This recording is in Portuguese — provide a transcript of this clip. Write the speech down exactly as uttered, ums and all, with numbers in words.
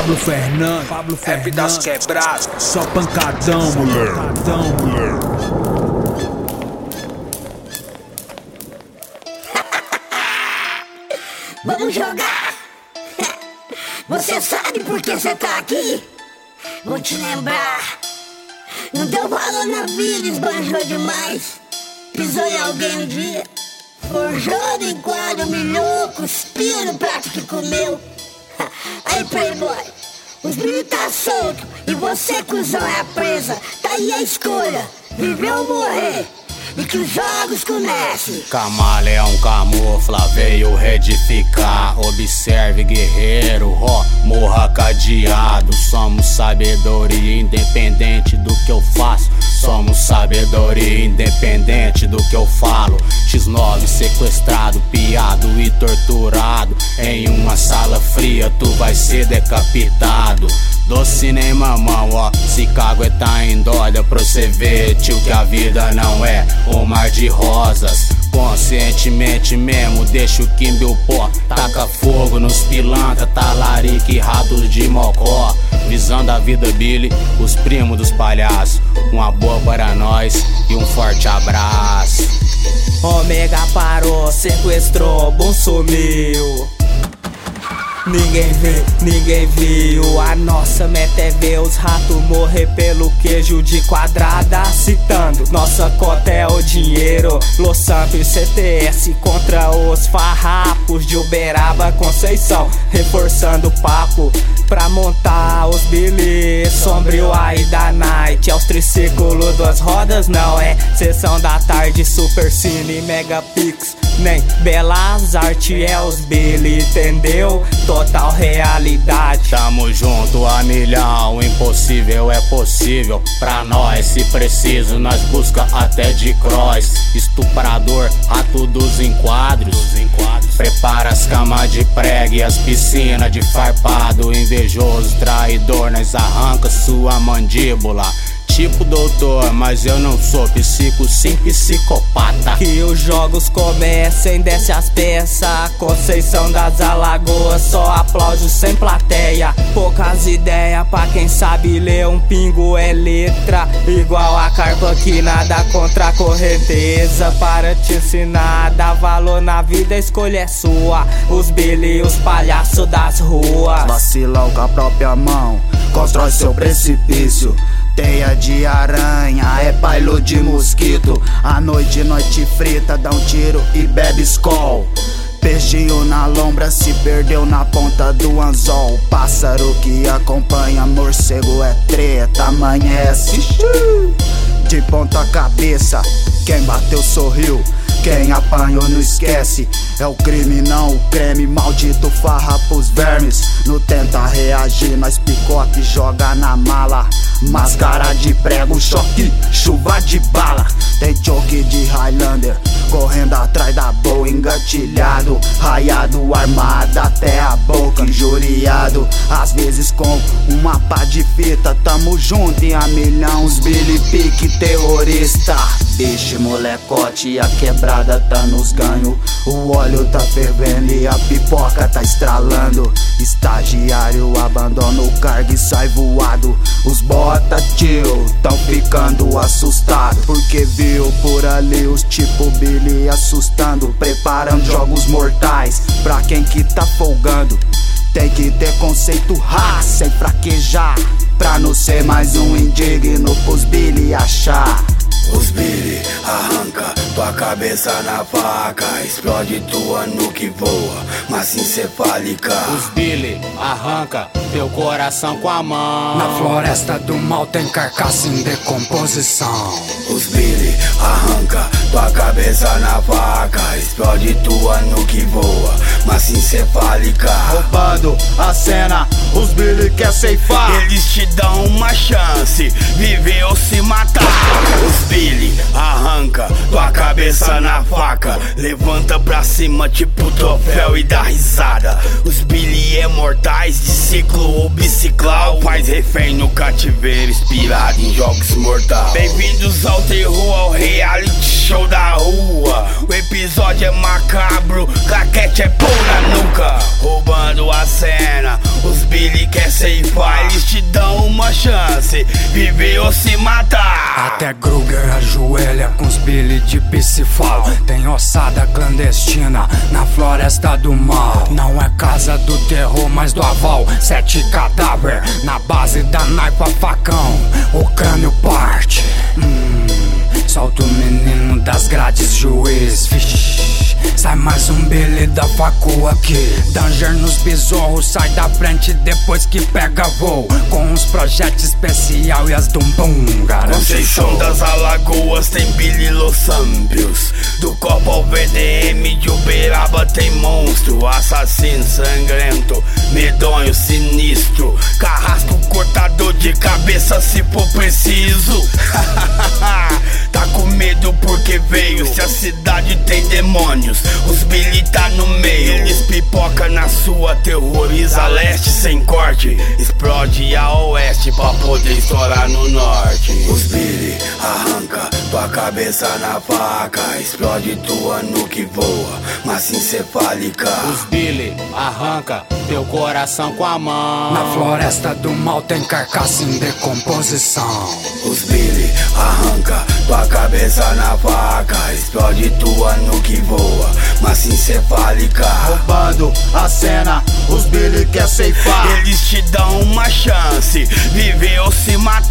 Pablo Fernandes, Pablo Fernandes, F das quebradas, só pancadão, moleque, pancadão, moleque. Vamos jogar! Você sabe por que você tá aqui? Vou te lembrar. Não deu valor na vida, esbanjou demais. Pisou em alguém um dia, forjou no enquadro, humilhou, cuspiu no prato que comeu. Aí, playboy, os brilhos tá solto e você, cuzão, é a presa. Tá aí a escolha, viver ou morrer, e que os jogos comecem. Camaleão camufla, veio redificar. Observe, guerreiro, ó, morra cadeado. Somos sabedoria independente do que eu faço. Somos sabedoria independente do que eu falo. X nove sequestrado, piado e torturado. Em uma sala fria tu vai ser decapitado. Doce nem mamão, ó, se caguetar em dólar pra você ver, tio, que a vida não é um mar de rosas. Conscientemente mesmo, deixa o Kimbil pó. Taca fogo nos pilantra, talarica e ratos de mocó. Visão da vida, Billy, os primos dos palhaços. Uma boa para nós e um forte abraço. Omega parou, sequestrou, bom sumiu. Ninguém vê, ninguém viu. A nossa meta é ver os ratos morrer pelo queijo de quadrada. Citando, nossa cota é o dinheiro. Los Santos C T S contra os farrapos de Uberaba, Conceição. Reforçando o papo pra montar os Billy. Sombrio aí da night, é os triciclos das rodas. Não é sessão da tarde, Super Cine, Megapix, nem Belas Artes, é os Billy, entendeu? Total realidade. Tamo junto a milhão, o impossível é possível pra nós. Se preciso, nós busca até de cross. Estuprador, rato dos enquadros. Prepara as camas de prego e as piscinas de farpado. Invejoso, traidor, nós arranca sua mandíbula. Tipo doutor, mas eu não sou psico, sim psicopata. Que os jogos comecem, desce as peças. Conceição das Alagoas, só aplausos sem plateia. Poucas ideias pra quem sabe ler, um pingo é letra. Igual a carpa que nada contra a correnteza. Para te ensinar, dá valor na vida, a escolha é sua. Os Billy, os palhaços das ruas. Vacilão com a própria mão, constrói seu precipício. Teia de aranha, é bailo de mosquito. À noite, noite frita, dá um tiro e bebe Skol. Peixinho na lombra se perdeu na ponta do anzol. Pássaro que acompanha morcego é treta, amanhece de ponta cabeça. Quem bateu sorriu, quem apanhou não esquece. É o crime não o creme, maldito farrapos vermes. Não tenta reagir, nós picote joga na mala. Máscara de prego, choque, chuva de bala. Tem choque de Highlander, correndo atrás da boa, engatilhado, raiado, armado até a boca, injuriado, às vezes com uma pá de fita. Tamo junto em a milhão, os Billy Pique terrorista. Bicho, molecote, a quebrada tá nos ganhos. O óleo tá fervendo e a pipoca tá estralando. Estagiário abandona o cargo e sai voado. Os bota tio tão ficando assustado, porque viu por ali os tipo Billy assustando. Preparando jogos mortais pra quem que tá folgando. Tem que ter conceito raça sem fraquejar, pra não ser mais um indigno pros Billy achar. Os Billy arranca tua cabeça na faca, explode tua nuca e voa, massa encefálica. Os Billy arranca teu coração com a mão. Na floresta do mal tem carcaça em decomposição. Os Billy arranca tua cabeça na faca, explode tua nuca e voa, massa encefálica. Roubando a cena, os Billy quer ceifar. Eles te dão uma chance, viver ou se matar. Os Billy arranca tua cabeça na faca, levanta pra cima tipo troféu e dá risada. Os Billy é mortais de ciclo ou biciclau, faz refém no cativeiro, inspirado em jogos mortais. Bem-vindos ao terror, ao reality show da rua. O episódio é macabro, claquete é pão na nuca. Roubando a cena, Os Billy quer ceifar, eles te dão uma chance, viver ou se matar. Até Kruger ajoelha com os Billy de Pissifal. Tem ossada clandestina na floresta do mal. Não é casa do terror, mas do aval. Sete cadáver na base da naipa facão. O crânio parte. Hum, solta o menino das grades, juiz. Vixe, sai mais um Billy da facu aqui. Danger nos besouros, sai da frente depois que pega voo. Com os projetos especial e as dumbum, Conceição das Alagoas tem Billy Los Ambios. Do Copa ao V D M de Uberaba tem monstro. Assassino sangrento, medonho, sinistro. Carrasco cortador de cabeça se for preciso. Tá com medo porque veio. Se a cidade tem demônios, os Billy tá no meio. Eles pipoca na sua, terroriza a leste sem corte. Explode a oeste pra poder estourar no norte. Os Billy arranca tua cabeça na faca. Explode tua nuke voa, massa encefálica. Os Billy arranca teu coração com a mão. Na floresta do mal tem carcaça em decomposição. Os Billy arranca tua cabeça na faca. Explode tua nuke voa, massa encefálica. Roubando a cena, os Billy quer ceifar. Eles te dão uma chance, viver ou se matar.